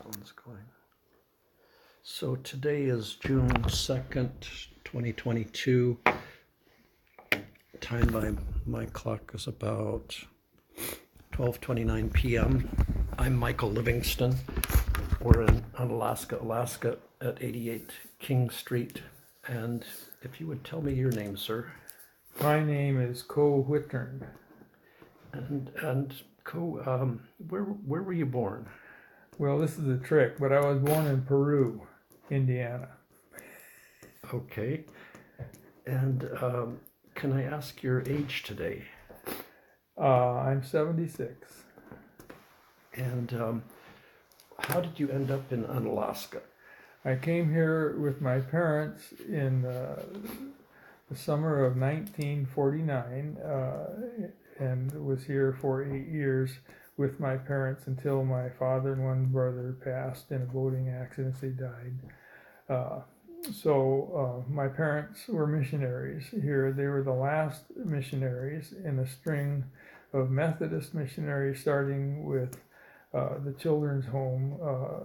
That one's going. So today is June 2nd, 2022. Time by my clock is about 12:29 p.m. I'm Michael Livingston. We're in Alaska at 88 King Street. And if you would tell me your name, sir. My name is Co Whitturn. And Co, where were you born? Well, this is a trick, but I was born in Peru, Indiana. Okay. And can I ask your age today? I'm 76. And how did you end up in Unalaska? I came here with my parents in the summer of 1949 and was here for 8 years with my parents until my father and one brother passed in a boating accident. They died. So my parents were missionaries here. They were the last missionaries in a string of Methodist missionaries, starting with the children's home.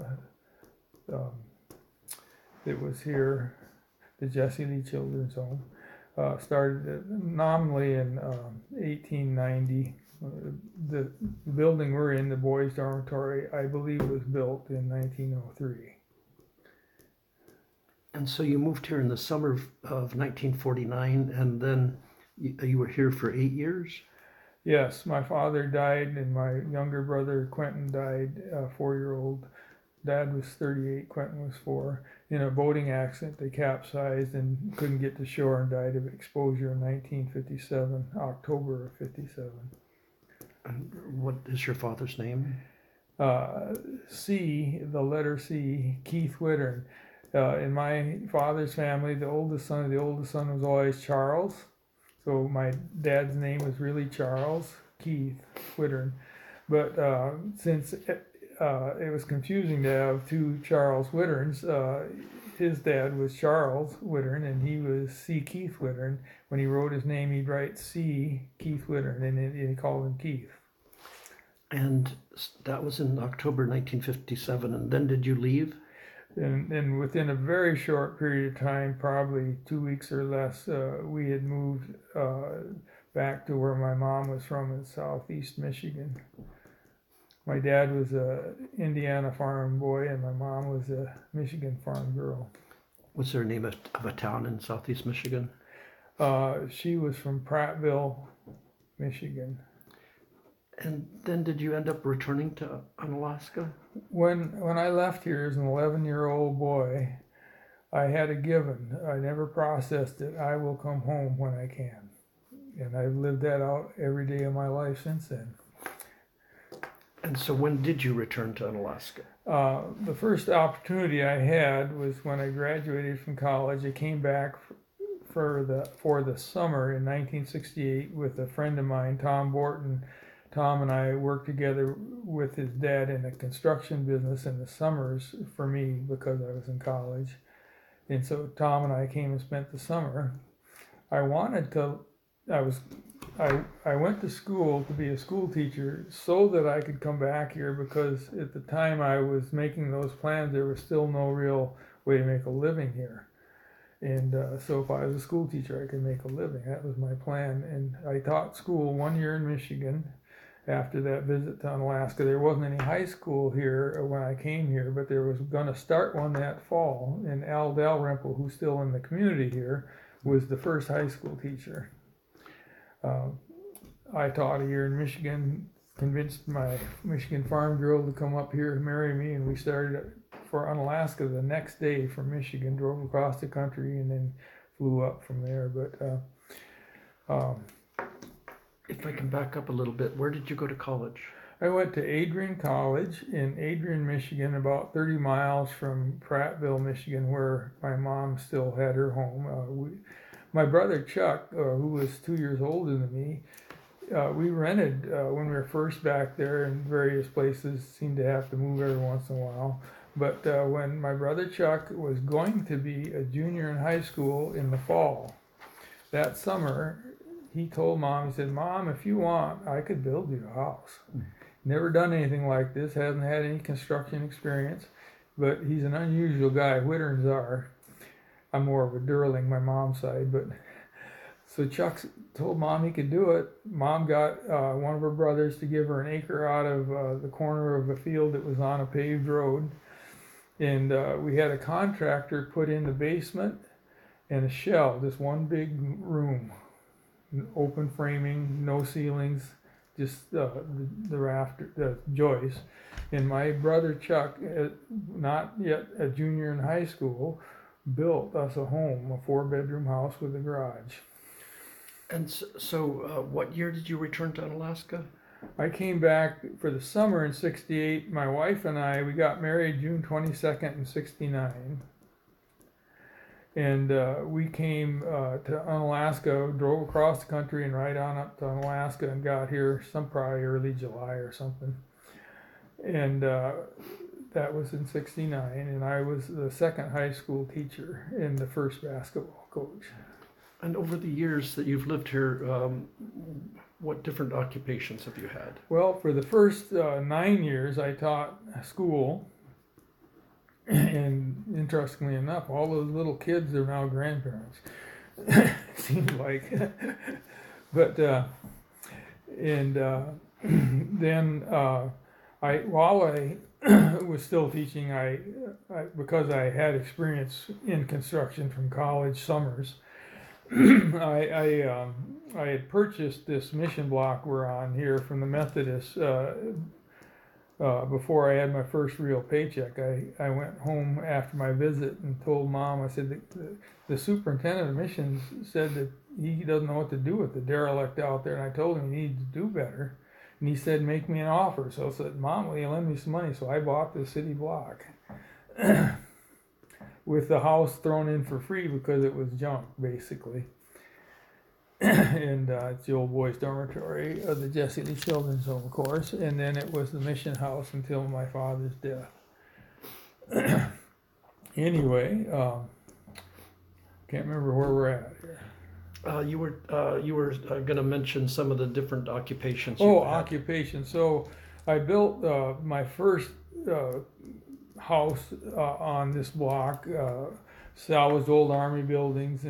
It was here, the Jesse Lee Children's Home. Started nominally in 1890. The building we're in, the boys' dormitory, I believe was built in 1903. And so you moved here in the summer of 1949, and then you were here for 8 years? Yes, my father died, and my younger brother Quentin died, 4-year-old. Dad was 38, Quentin was 4. In a boating accident, they capsized and couldn't get to shore and died of exposure in 1957, October of 57. And what is your father's name? C, the letter C, Keith Whitturn. In my father's family, the oldest son was always Charles. So my dad's name was really Charles Keith Whitturn. But since it was confusing to have two Charles Whitturns, his dad was Charles Whitturn and he was C. Keith Whitturn. When he wrote his name, he'd write C. Keith Whitturn, and he called him Keith. And that was in October 1957. And then did you leave? And within a very short period of time, probably 2 weeks or less, we had moved back to where my mom was from in southeast Michigan. My dad was a Indiana farm boy, and my mom was a Michigan farm girl. What's the name of a town in southeast Michigan? She was from Prattville, Michigan. And then did you end up returning to Unalaska? When I left here as an 11-year-old boy, I had a given. I never processed it. I will come home when I can. And I've lived that out every day of my life since then. And so when did you return to Unalaska? The first opportunity I had was when I graduated from college. I came back for the summer in 1968 with a friend of mine, Tom Borton. Tom and I worked together with his dad in a construction business in the summers for me because I was in college. And so Tom and I came and spent the summer. I went to school to be a school teacher so that I could come back here, because at the time I was making those plans, there was still no real way to make a living here. And so if I was a school teacher, I could make a living. That was my plan. And I taught school 1 year in Michigan. After that visit to Unalaska, there wasn't any high school here when I came here, but there was going to start one that fall. And Al Dalrymple, who's still in the community here, was the first high school teacher. I taught a year in Michigan, convinced my Michigan farm girl to come up here and marry me, and we started for Unalaska the next day from Michigan, drove across the country, and then flew up from there. But if I can back up a little bit, where did you go to college? I went to Adrian College in Adrian, Michigan, about 30 miles from Prattville, Michigan, where my mom still had her home. My brother Chuck, who was 2 years older than me, we rented when we were first back there in various places, seemed to have to move every once in a while. But when my brother Chuck was going to be a junior in high school in the fall, that summer, he told Mom, he said, "Mom, if you want, I could build you a house." never done anything like this, hasn't had any construction experience, but he's an unusual guy. Witterns are. I'm more of a Durling, my mom's side, but so Chuck told Mom he could do it. Mom got one of her brothers to give her an acre out of the corner of a field that was on a paved road. And we had a contractor put in the basement and a shell, just one big room, open framing, no ceilings, just the rafter, the joists. And my brother Chuck, not yet a junior in high school, built us a home, a 4-bedroom house with a garage. And so, what year did you return to Unalaska? I came back for the summer in '68. My wife and I, we got married June 22nd in '69. And we came to Unalaska, drove across the country and right on up to Unalaska and got here probably early July or something. And that was in '69. And I was the second high school teacher and the first basketball coach. And over the years that you've lived here, what different occupations have you had? Well, for the first 9 years, I taught school. And interestingly enough, all those little kids are now grandparents. Seems like. But, then while I was still teaching, I because I had experience in construction from college summers, I had purchased this mission block we're on here from the Methodists before I had my first real paycheck. I went home after my visit and told Mom, I said, the superintendent of missions said that he doesn't know what to do with the derelict out there, and I told him he needs to do better. And he said, make me an offer. So I said, Mom, will you lend me some money? So I bought the city block. With the house thrown in for free because it was junk, basically. And it's the old boys' dormitory of the Jesse Lee Children's Home, of course. And then it was the mission house until my father's death. Anyway, can't remember where we're at here. You were going to mention some of the different occupations. Occupation. So I built my first house on this block, salvaged old army buildings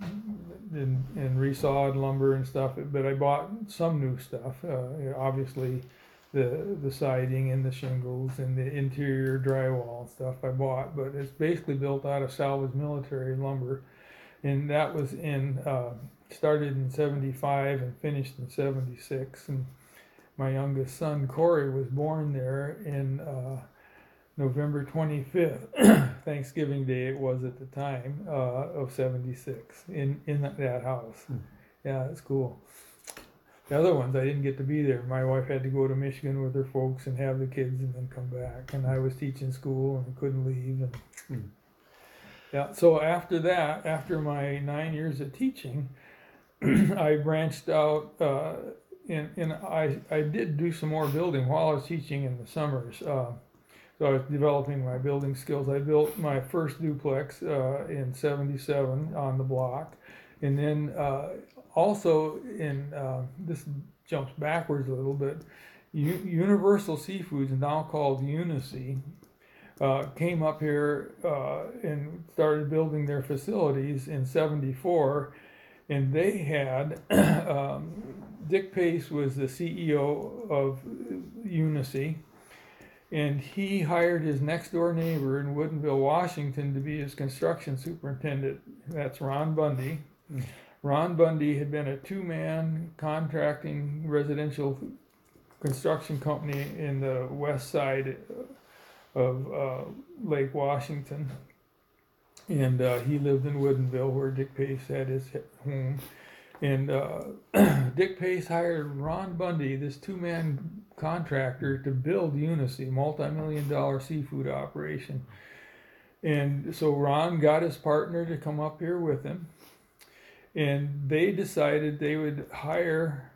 and resawed lumber and stuff. But I bought some new stuff. Obviously, the siding and the shingles and the interior drywall and stuff I bought. But it's basically built out of salvaged military lumber, and that was started in '75 and finished in '76. And my youngest son Corey was born there in November 25th, Thanksgiving Day it was at the time, of '76 in that house. Yeah, it's cool. The other ones I didn't get to be there. My wife had to go to Michigan with her folks and have the kids and then come back. And I was teaching school and couldn't leave. And yeah, so after that, after my 9 years of teaching, I branched out and I did do some more building while I was teaching in the summers. So I was developing my building skills. I built my first duplex in '77 on the block. And then also in, this jumps backwards a little bit, Universal Seafoods, now called Unicy, came up here and started building their facilities in '74. And they had, Dick Pace was the CEO of Unicy. And he hired his next door neighbor in Woodinville, Washington, to be his construction superintendent. That's Ron Bundy. Ron Bundy had been a two-man contracting residential construction company in the west side of Lake Washington. And he lived in Woodinville, where Dick Pace had his home. And Dick Pace hired Ron Bundy, this two-man contractor, to build Unicy, multi-million-dollar seafood operation. And so Ron got his partner to come up here with him, and they decided they would hire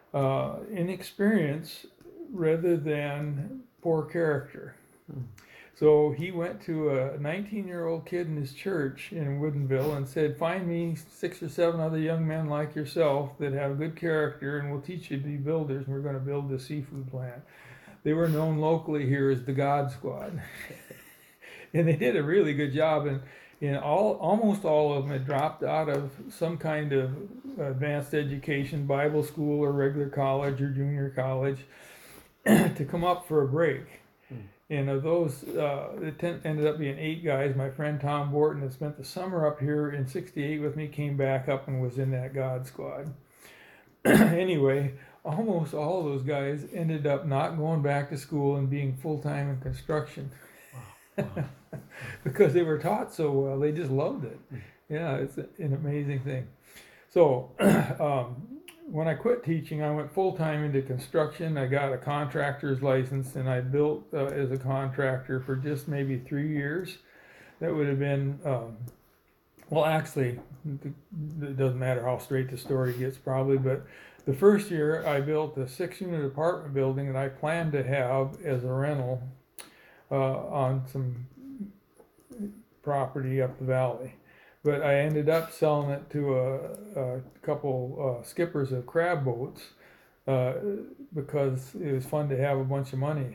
inexperience rather than poor character. So he went to a 19-year-old kid in his church in Woodinville and said, find me 6 or 7 other young men like yourself that have good character, and we'll teach you to be builders, and we're going to build this seafood plant. They were known locally here as the God Squad. And they did a really good job, and almost all of them had dropped out of some kind of advanced education, Bible school or regular college or junior college, to come up for a break. And of those, it ended up being 8 guys. My friend Tom Borton that spent the summer up here in '68 with me came back up and was in that God Squad. Anyway, almost all of those guys ended up not going back to school and being full-time in construction. Wow. Because they were taught so well. They just loved it. Yeah, it's an amazing thing. So when I quit teaching, I went full-time into construction. I got a contractor's license, and I built as a contractor for just maybe 3 years. That would have been, well, actually, it doesn't matter how straight the story gets probably, but the first year I built a 6-unit apartment building that I planned to have as a rental on some property up the valley. But I ended up selling it to a couple skippers of crab boats because it was fun to have a bunch of money.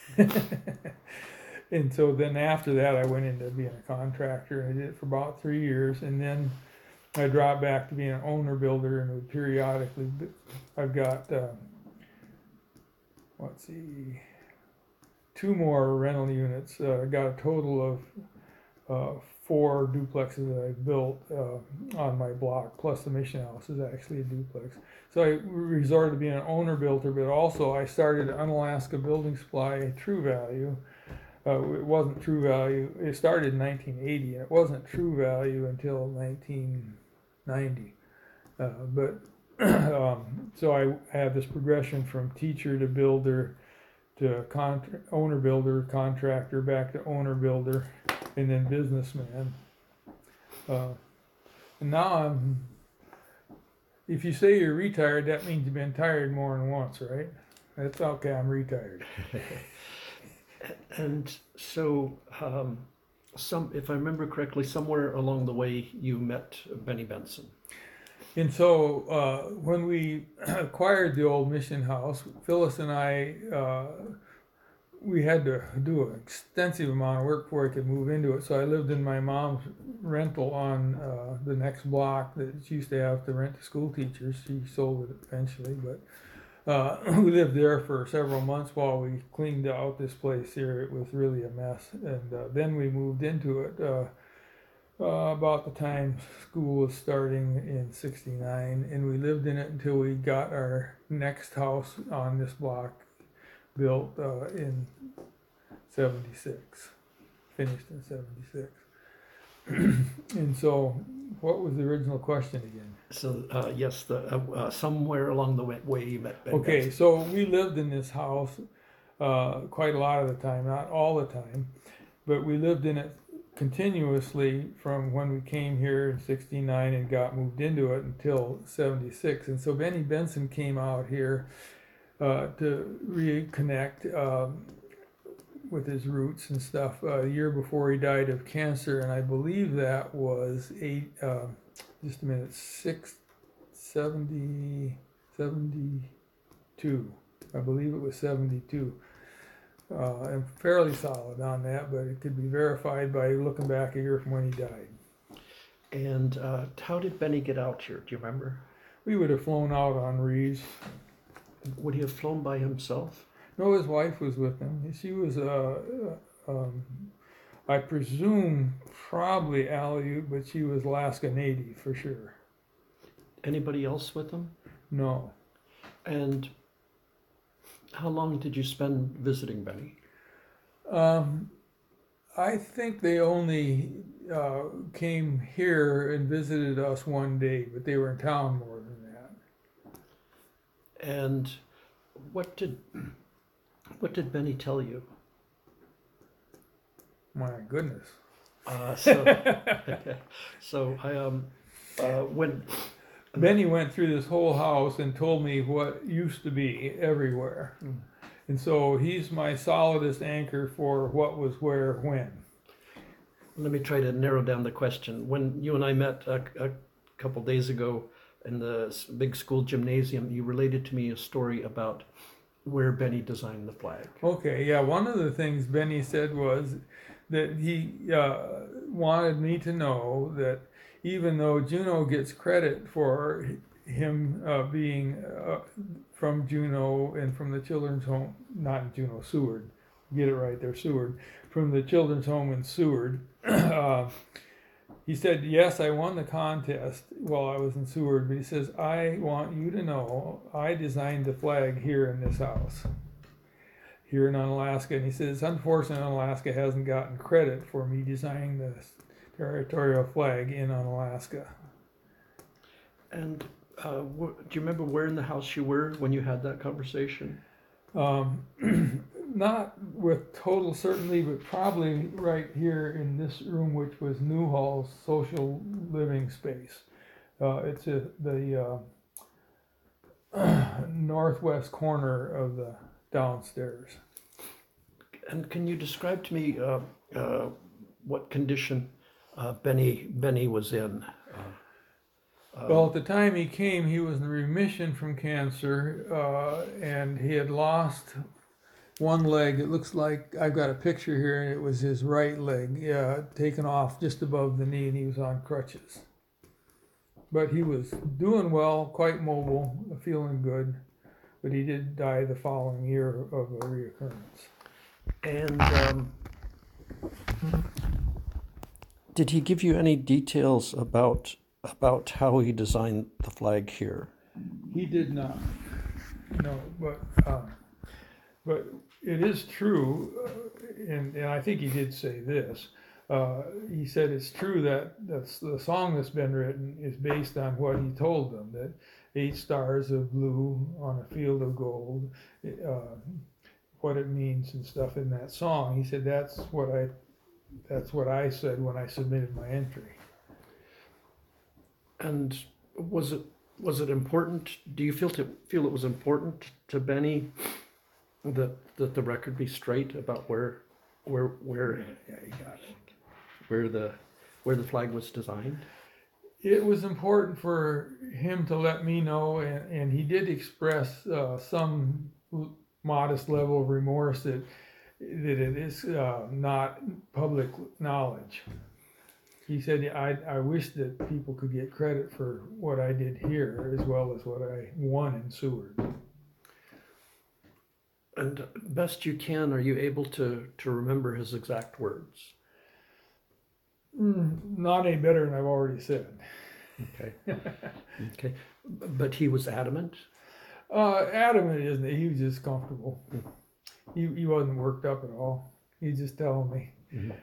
And so then after that, I went into being a contractor. I did it for about 3 years, and then I dropped back to being an owner builder, and would periodically. I've got let's see, 2 more rental units. I got a total of 4 duplexes that I built on my block, plus the mission house is actually a duplex. So I resorted to being an owner builder, but also I started Unalaska Building Supply, True Value. It wasn't True Value. It started in 1980, and it wasn't True Value until 1990. So I had this progression from teacher to builder to owner builder, contractor, back to owner builder, and then businessman. And now if you say you're retired, that means you've been tired more than once, right? That's okay, I'm retired. And so, if I remember correctly, somewhere along the way you met Benny Benson. And so when we acquired the old mission house, Phyllis and I, we had to do an extensive amount of work before I could move into it. So I lived in my mom's rental on the next block that she used to have to rent to school teachers. She sold it eventually, but we lived there for several months while we cleaned out this place here. It was really a mess. And then we moved into it about the time school was starting in '69, and we lived in it until we got our next house on this block built in '76, finished in '76. And so, what was the original question again? So, yes, somewhere along the way you met Benny Okay, Benson. so we lived in this house quite a lot of the time, not all the time, but we lived in it continuously from when we came here in '69 and got moved into it until '76. And so Benny Benson came out here to reconnect with his roots and stuff a year before he died of cancer, and I believe that was 72. I believe it was 72. I'm fairly solid on that, but it could be verified by looking back a year from when he died. And how did Benny get out here? Do you remember? We would have flown out on Reeves. Would he have flown by himself? No, his wife was with him. She was, I presume, probably Aleut, but she was Alaska Native for sure. Anybody else with him? No. And how long did you spend visiting Benny? I think they only came here and visited us one day, but they were in town more than that. And what did Benny tell you? My goodness. When Benny went through this whole house and told me what used to be everywhere. And so he's my solidest anchor for what was where when. Let me try to narrow down the question. When you and I met a couple days ago in the big school gymnasium, you related to me a story about where Benny designed the flag. Okay, yeah, one of the things Benny said was that he wanted me to know that even though Juneau gets credit for him being from Juneau and from the children's home, not in Juneau, Seward, get it right there, Seward, from the children's home in Seward, he said, yes, I won the contest while I was in Seward, but he says, I want you to know I designed the flag here in this house, here in Unalaska. And he says, unfortunately, Unalaska hasn't gotten credit for me designing the territorial flag in Unalaska. And do you remember where in the house you were when you had that conversation? Not with total certainty, but probably right here in this room, which was Newhall's social living space. It's the northwest corner of the downstairs. And can you describe to me what condition Benny was in? Well, at the time he came, he was in remission from cancer, and he had lost one leg. It looks like I've got a picture here, and it was his right leg, taken off just above the knee, and he was on crutches. But he was doing well, quite mobile, feeling good. But he did die the following year of a reoccurrence. And did he give you any details about how he designed the flag here? He did not. No, but it is true, and I think he did say this. He said it's true that the song that's been written is based on what he told them, that 8 stars of blue on a field of gold, what it means and stuff in that song. He said that's what I said when I submitted my entry. And was it important? Do you feel it was important to Benny that the record be straight about where the flag was designed? It was important for him to let me know, and he did express some modest level of remorse that it is not public knowledge. He said, I wish that people could get credit for what I did here as well as what I won in Seward. And best you can, are you able to remember his exact words? Not any better than I've already said. Okay. Okay. But he was adamant? Adamant, isn't he? He was just comfortable. He wasn't worked up at all. He just telling me.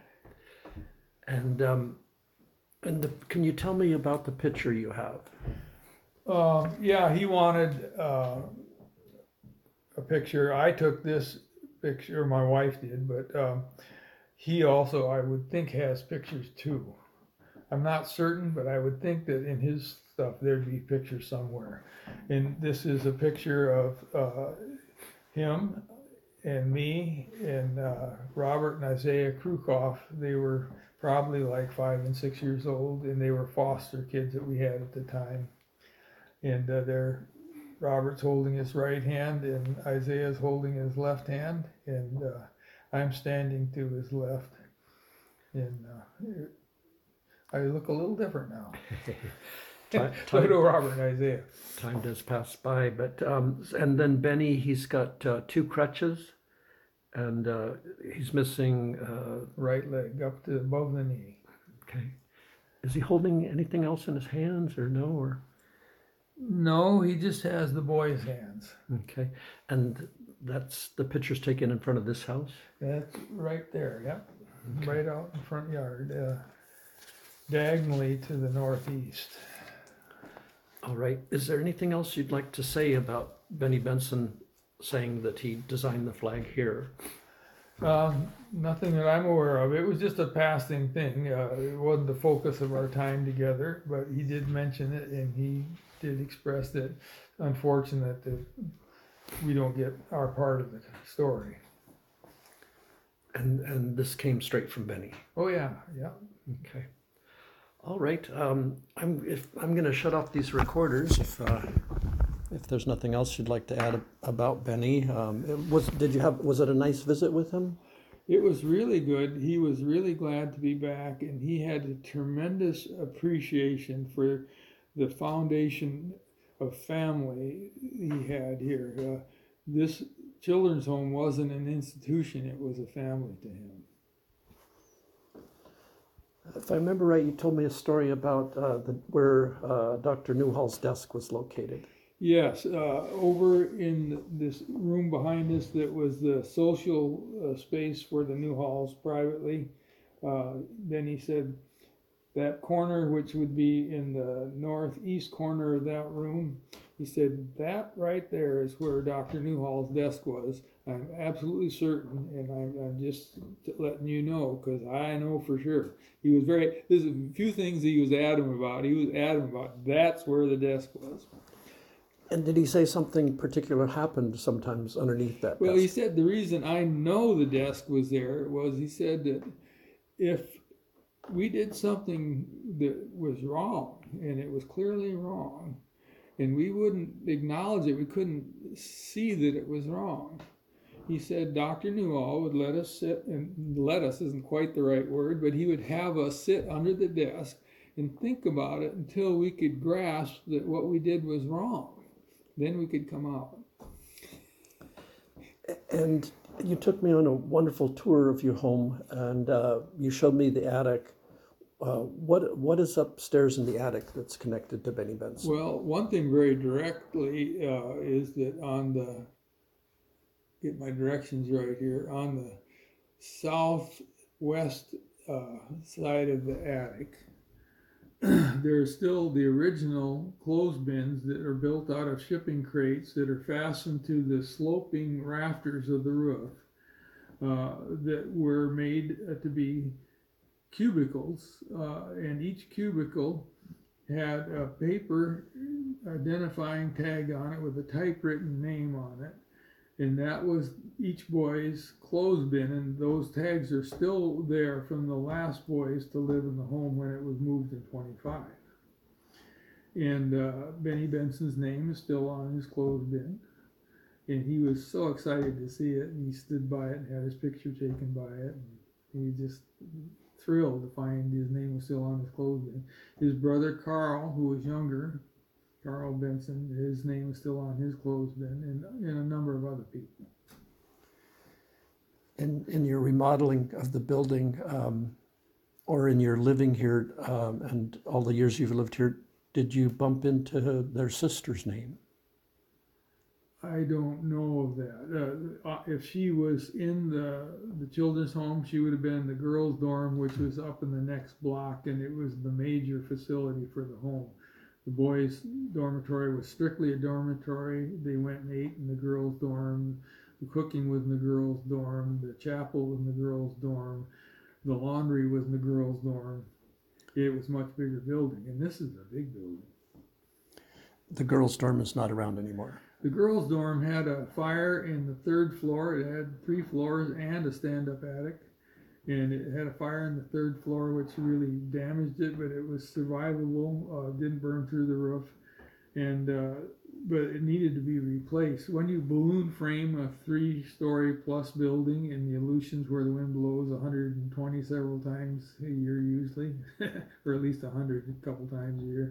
Mm-hmm. Can you tell me about the picture you have? Yeah, he wanted a picture. I took this picture, my wife did, but he also, I would think, has pictures too. I'm not certain, but I would think that in his stuff there'd be pictures somewhere. And this is a picture of him and me and Robert and Isaiah Krukoff. They were probably like 5 and 6 years old, and they were foster kids that we had at the time. And Robert's holding his right hand, and Isaiah's holding his left hand, and I'm standing to his left. And I look a little different now. So do Robert and Isaiah. Time does pass by, but and then Benny, he's got 2 crutches, and he's missing right leg up to above the knee. Okay. Is he holding anything else in his hands, or no? Or no, he just has the boy's hands. Okay, and that's the picture's taken in front of this house. That's right there. Yep, okay. Right out in the front yard, diagonally to the northeast. All right. Is there anything else you'd like to say about Benny Benson saying that he designed the flag here? Nothing that I'm aware of. It was just a passing thing. It wasn't the focus of our time together, but he did mention it, and he did express that unfortunate that we don't get our part of the story. And this came straight from Benny. Oh yeah, yeah. Okay. All right. I'm going to shut off these recorders If there's nothing else you'd like to add about Benny, was it a nice visit with him? It was really good. He was really glad to be back, and he had a tremendous appreciation for the foundation of family he had here. This children's home wasn't an institution, it was a family to him. If I remember right, you told me a story about where Dr. Newhall's desk was located. Yes, over in this room behind us that was the social space for the Newhalls privately. Then he said that corner, which would be in the northeast corner of that room, he said that right there is where Dr. Newhall's desk was. I'm absolutely certain, and I'm just letting you know because I know for sure. He was there's a few things he was adamant about. He was adamant about that's where the desk was. And did he say something particular happened sometimes underneath that Well, desk? he said the reason I know the desk was there was he said that if we did something that was wrong, and it was clearly wrong, and we wouldn't acknowledge it, we couldn't see that it was wrong. He said Dr. Newhall would let us sit, and let us isn't quite the right word, but he would have us sit under the desk and think about it until we could grasp that what we did was wrong. Then we could come out. And you took me on a wonderful tour of your home, and you showed me the attic. What is upstairs in the attic that's connected to Benny Benson? Well, one thing very directly is that on the, get my directions right here, on the southwest side of the attic, there's still the original clothes bins that are built out of shipping crates that are fastened to the sloping rafters of the roof that were made to be cubicles, and each cubicle had a paper identifying tag on it with a typewritten name on it, and that was each boy's clothes bin, and those tags are still there from the last boys to live in the home when it was moved in 25. And Benny Benson's name is still on his clothes bin, and he was so excited to see it, and he stood by it and had his picture taken by it, and he just thrilled to find his name was still on his clothes bin. His brother Carl, who was younger, Carl Benson, his name is still on his clothes bin, and a number of other people. In your remodeling of the building, or in your living here, and all the years you've lived here, did you bump into their sister's name? I don't know of that. If she was in the children's home, she would have been in the girls' dorm, which was up in the next block, and it was the major facility for the home. The boys' dormitory was strictly a dormitory. They went and ate in the girls' dorm. The cooking was in the girls' dorm. The chapel was in the girls' dorm. The laundry was in the girls' dorm. It was a much bigger building, and this is a big building. The girls' dorm is not around anymore. The girls' dorm had a fire in the third floor. It had 3 floors and a stand-up attic. And it had a fire in the third floor, which really damaged it, but it was survivable, didn't burn through the roof. And but it needed to be replaced. When you balloon frame a 3-story plus building in the Aleutians where the wind blows 120 several times a year usually, or at least 100 a couple times a year,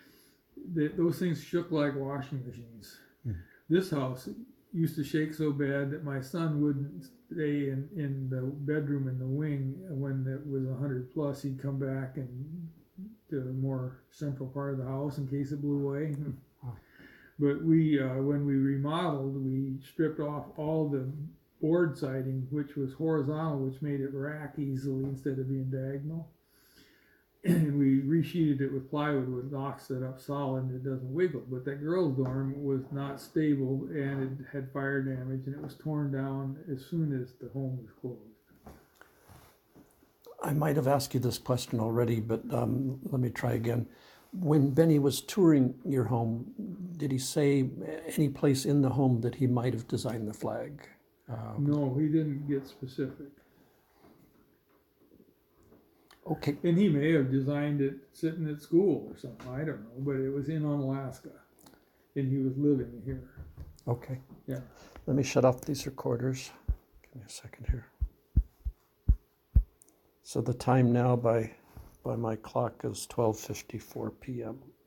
those things shook like washing machines. This house used to shake so bad that my son wouldn't stay in the bedroom in the wing when it was 100 plus. He'd come back and to the more central part of the house in case it blew away. But we, when we remodeled, we stripped off all the board siding, which was horizontal, which made it rack easily instead of being diagonal. And we resheeted it with plywood, which locks it up solid and it doesn't wiggle. But that girls' dorm was not stable and it had fire damage, and it was torn down as soon as the home was closed. I might have asked you this question already, but let me try again. When Benny was touring your home, did he say any place in the home that he might have designed the flag? No, he didn't get specific. Okay. And he may have designed it sitting at school or something, I don't know, but it was in Unalaska. and he was living here. Okay. Yeah. Let me shut off these recorders. Give me a second here. So the time now by my clock is 12:54 p.m.